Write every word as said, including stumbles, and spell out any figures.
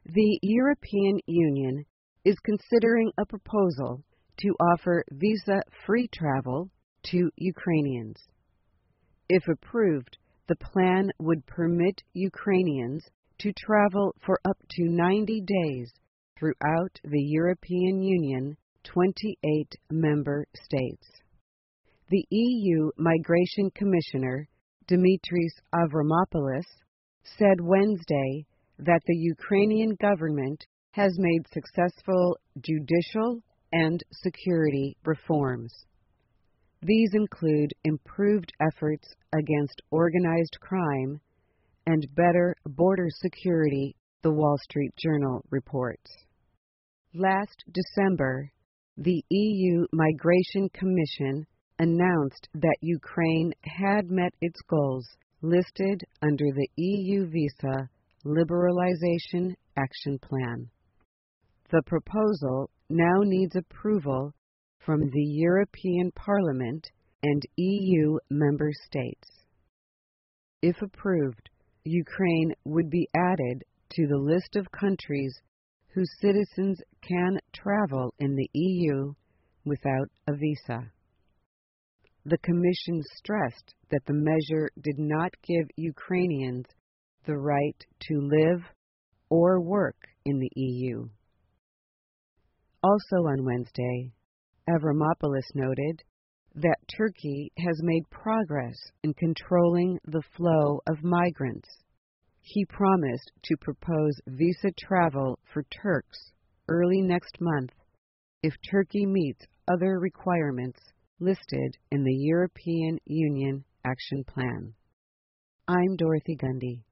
The European Union is considering a proposal to offer visa-free travel to Ukrainians. If approved, the plan would permit Ukrainians to travel for up to ninety days throughout the European Union twenty-eight member states. The E U Migration Commissioner, Dimitris Avramopoulos, said Wednesday that the Ukrainian government has made successful judicial and security reforms. These include improved efforts against organized crime and better border security, the Wall Street Journal reports. Last December, the E U Migration Commission announced that Ukraine had met its goals listed under the E U Visa Liberalization Action Plan. The proposal now needs approval from the European Parliament and E U member states. If approved, Ukraine would be added to the list of countries whose citizens can travel in the E U without a visa. The Commission stressed that the measure did not give Ukrainians the right to live or work in the E U. Also on Wednesday, Avramopoulos noted that Turkey has made progress in controlling the flow of migrants. He promised to propose visa travel for Turks early next month if Turkey meets other requirements listed in the European Union Action Plan. I'm Dorothy Gundy.